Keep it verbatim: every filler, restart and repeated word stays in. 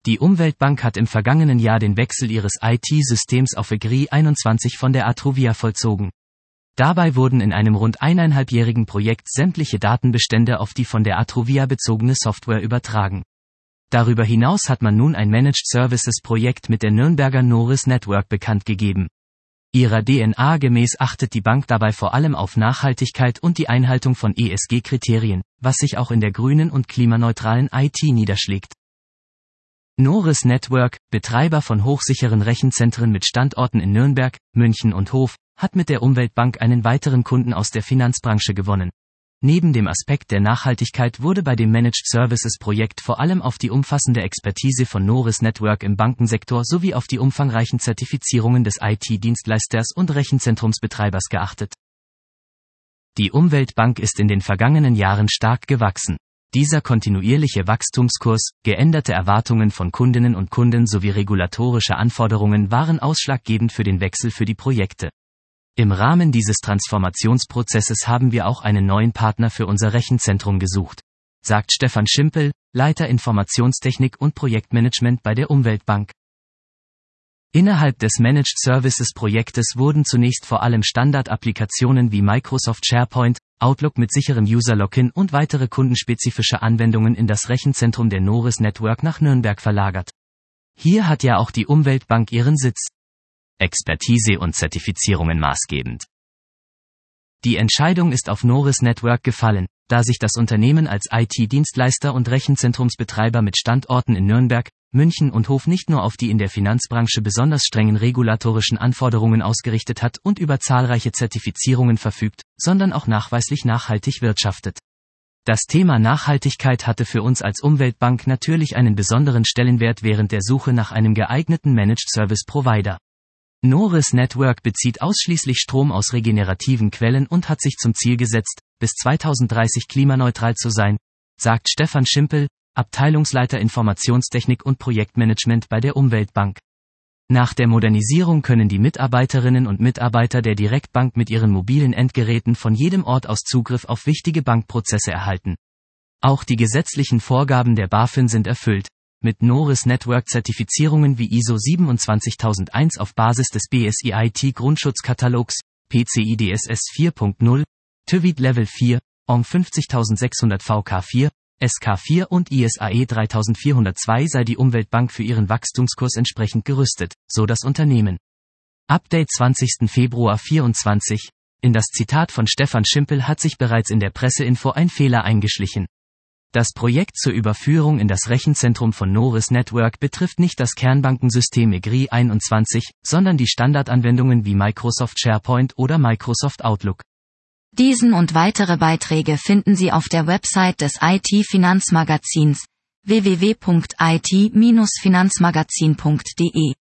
Die Umweltbank hat im vergangenen Jahr den Wechsel ihres I T-Systems auf Agree einundzwanzig von der Atruvia vollzogen. Dabei wurden in einem rund eineinhalbjährigen Projekt sämtliche Datenbestände auf die von der Atruvia bezogene Software übertragen. Darüber hinaus hat man nun ein Managed Services Projekt mit der Nürnberger Noris Network bekannt gegeben. Ihrer D N A gemäß achtet die Bank dabei vor allem auf Nachhaltigkeit und die Einhaltung von E S G-Kriterien, was sich auch in der grünen und klimaneutralen I T niederschlägt. Noris Network, Betreiber von hochsicheren Rechenzentren mit Standorten in Nürnberg, München und Hof, hat mit der Umweltbank einen weiteren Kunden aus der Finanzbranche gewonnen. Neben dem Aspekt der Nachhaltigkeit wurde bei dem Managed Services Projekt vor allem auf die umfassende Expertise von Noris Network im Bankensektor sowie auf die umfangreichen Zertifizierungen des I T-Dienstleisters und Rechenzentrumsbetreibers geachtet. Die Umweltbank ist in den vergangenen Jahren stark gewachsen. Dieser kontinuierliche Wachstumskurs, geänderte Erwartungen von Kundinnen und Kunden sowie regulatorische Anforderungen waren ausschlaggebend für den Wechsel für die Projekte. Im Rahmen dieses Transformationsprozesses haben wir auch einen neuen Partner für unser Rechenzentrum gesucht, sagt Stefan Schimpel, Leiter Informationstechnik und Projektmanagement bei der Umweltbank. Innerhalb des Managed Services Projektes wurden zunächst vor allem Standardapplikationen wie Microsoft SharePoint, Outlook mit sicherem User-Login und weitere kundenspezifische Anwendungen in das Rechenzentrum der Noris Network nach Nürnberg verlagert. Hier hat ja auch die Umweltbank ihren Sitz. Expertise und Zertifizierungen maßgebend. Die Entscheidung ist auf Noris Network gefallen, da sich das Unternehmen als I T-Dienstleister und Rechenzentrumsbetreiber mit Standorten in Nürnberg, München und Hof nicht nur auf die in der Finanzbranche besonders strengen regulatorischen Anforderungen ausgerichtet hat und über zahlreiche Zertifizierungen verfügt, sondern auch nachweislich nachhaltig wirtschaftet. Das Thema Nachhaltigkeit hatte für uns als Umweltbank natürlich einen besonderen Stellenwert während der Suche nach einem geeigneten Managed Service Provider. Noris Network bezieht ausschließlich Strom aus regenerativen Quellen und hat sich zum Ziel gesetzt, bis zweitausenddreißig klimaneutral zu sein, sagt Stefan Schimpel, Abteilungsleiter Informationstechnik und Projektmanagement bei der Umweltbank. Nach der Modernisierung können die Mitarbeiterinnen und Mitarbeiter der Direktbank mit ihren mobilen Endgeräten von jedem Ort aus Zugriff auf wichtige Bankprozesse erhalten. Auch die gesetzlichen Vorgaben der BaFin sind erfüllt. Mit Noris Network Zertifizierungen wie I S O siebenundzwanzigtausendeins auf Basis des B S I I T Grundschutzkatalogs, P C I D S S vier Punkt null, T Ö V I T Level vier, O M fünfzigtausendsechshundert V K vier, S K vier und I S A E dreitausendvierhundertzwei sei die Umweltbank für ihren Wachstumskurs entsprechend gerüstet, so das Unternehmen. Update zwanzigster Februar vierundzwanzig. In das Zitat von Stefan Schimpel hat sich bereits in der Presseinfo ein Fehler eingeschlichen. Das Projekt zur Überführung in das Rechenzentrum von Noris Network betrifft nicht das Kernbankensystem Agree einundzwanzig, sondern die Standardanwendungen wie Microsoft SharePoint oder Microsoft Outlook. Diesen und weitere Beiträge finden Sie auf der Website des I T-Finanzmagazins w w w Punkt I T Finanzmagazin Punkt de.